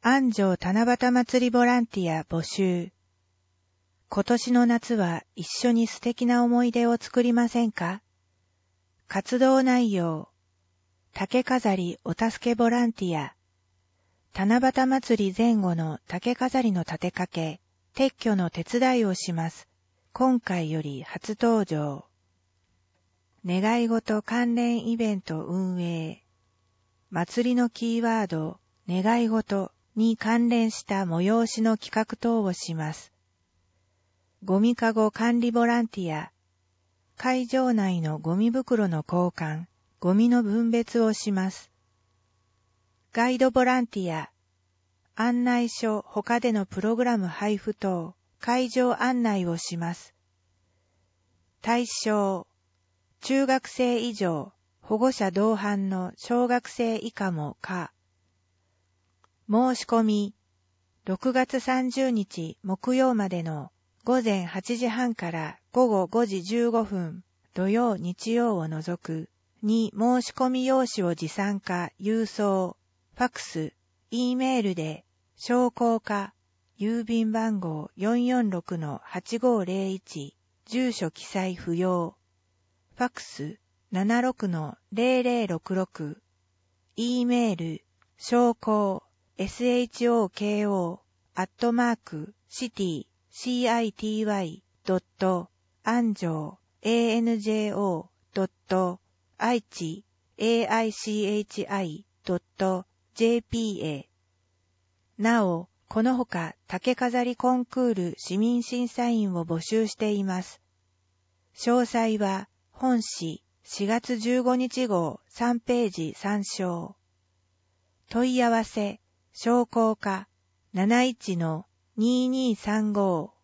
安城七夕祭りボランティア募集。今年の夏は一緒に素敵な思い出を作りませんか？活動内容、竹飾りお助けボランティア、七夕祭り前後の竹飾りの立てかけ、撤去の手伝いをします。今回より初登場。願い事関連イベント運営。祭りのキーワード、願い事に関連した催しの企画等をします。ゴミかご管理ボランティア。会場内のゴミ袋の交換、ゴミの分別をします。ガイドボランティア。案内書他でのプログラム配布等、会場案内をします。対象。中学生以上、保護者同伴の小学生以下も可。申し込み。6月30日木曜までの午前8時半から午後5時15分、土曜日曜を除くに申し込み用紙を持参か郵送、ファックス、Eメールで商工課、郵便番号 446-8501、住所記載不要、ファックス 76-0066、Eメール、商工、shoko.city.anjo.aichi.jp へ。なお、このほか竹飾りコンクール市民審査員を募集しています。詳細は本誌4月15日号3ページ参照。問い合わせ、商工課 71-2235